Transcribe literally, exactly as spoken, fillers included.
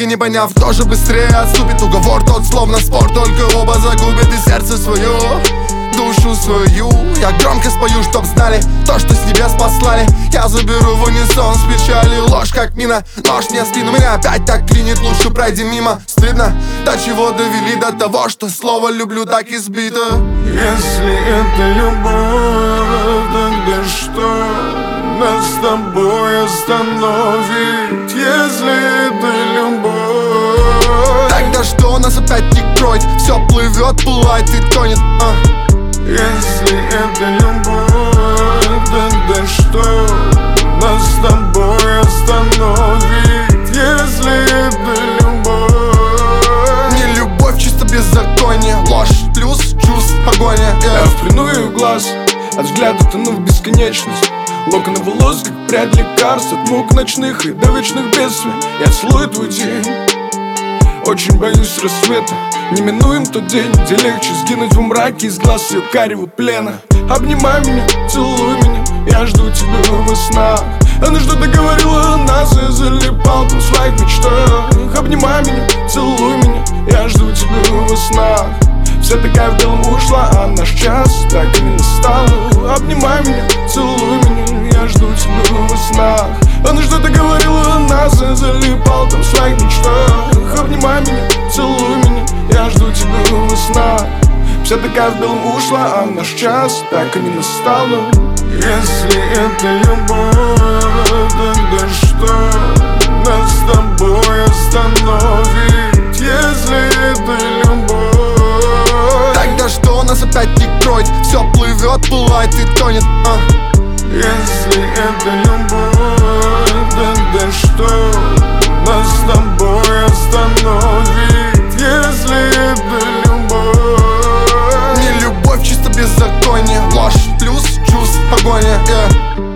не поняв, тоже быстрее отступит. Уговор тот, словно спор, только оба загубят и сердце свое, душу свою. Я громко спою, чтоб знали то, что с небес послали. Я заберу в унисон с печали ложь, как мина. Нож мне в спину, меня опять так клинит. Лучше пройди мимо, стыдно. До чего довели, до того, что слово люблю так избито. Если это любовь, тогда что нас с тобой остановит? Если это любовь, тогда что нас опять не кроет? Все плывет, пылает и тонет, а. Если это любовь, тогда что нас с тобой остановит? Если это любовь, не любовь, чисто беззаконие. Ложь плюс чувств, погоня, yeah. Я в плену ее глаз, от взгляда тону в бесконечность. Локоны волос, как прядь лекарств, от мук ночных и до вечных бедствий. Я целую твой день, очень боюсь рассвета. Неминуем тот день, где легче сгинуть в мраке из глаз ее карего плена. Обнимай меня, целуй меня, я жду тебя во снах. Она что-то говорила о нас, я залипал там в своих мечтах. Обнимай меня, целуй меня, я жду тебя во снах. Вся такая в белом ушла, а наш час так и не настал. Обнимай меня, целуй меня, я жду тебя во снах. Она что-то говорила о нас, я залипал там в своих мечтах. Обнимай меня, целуй меня, я жду тебя во снах. Вся такая в белом ушла, а наш час так и не настал. Если это любовь, тогда что нас с тобой остановит? Если это любовь, тогда что нас опять не кроет? Все плывет, пылает и тонет, а. если это любовь, тогда что нас с тобой остановит? Если это любовь, не любовь, чисто беззаконие. Ложь плюс чувств, погоня, yeah.